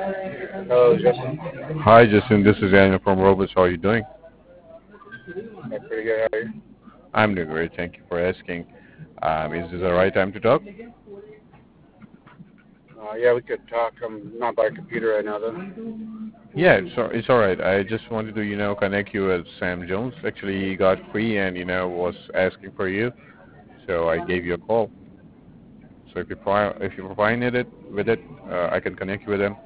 Hello, Justin. Hi, Justin. This is Daniel from Robots. How are you doing? Pretty good. How are you? I'm doing great. Thank you for asking. Is this the right time to talk? Yeah, we could talk. I'm not by a computer right now, though. Yeah, it's all right. I just wanted to, connect you with Sam Jones. Actually, he got free and, was asking for you, so I gave you a call. So if you provide it with it, I can connect you with him.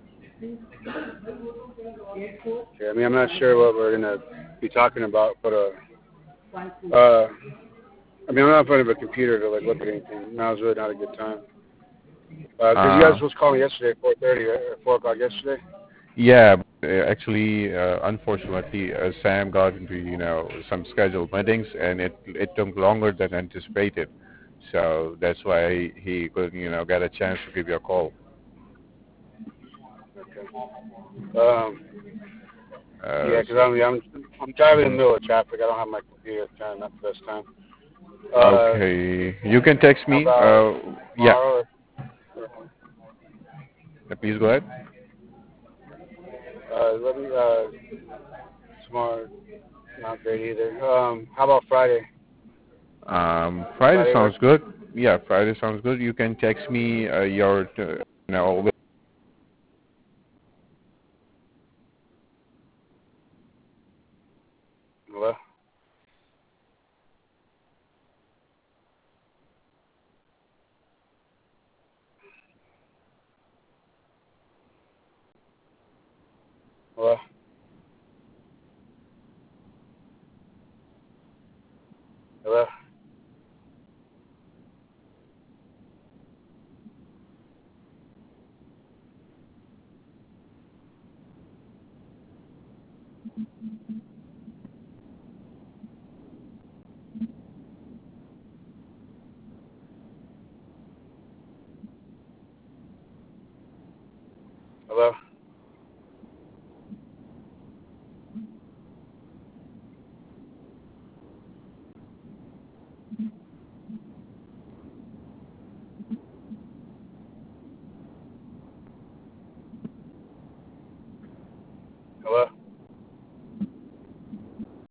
Yeah, I mean, I'm not sure what we're gonna be talking about, but uh, I mean, I'm not in front of a computer to like look at anything. Now's really not a good time. 'Cause you guys Uh, was calling yesterday at 4:30, right? Or 4 o'clock yesterday. yeah, actually, unfortunately, Sam got into, some scheduled meetings, and it took longer than anticipated. So that's why he couldn't, get a chance to give you a call. Okay. Um, yeah, 'cause So, I'm driving in the mhm. middle of traffic. I don't have my computer at the time. Not the best time. Uh, Okay, you can text how me. about Yeah, tomorrow? please go ahead. Let me tomorrow. Not great either. How about Friday? Friday Friday work? sounds good. Yeah, Friday sounds good. You can text me your, know, Hello? Hello? Hello? Hello?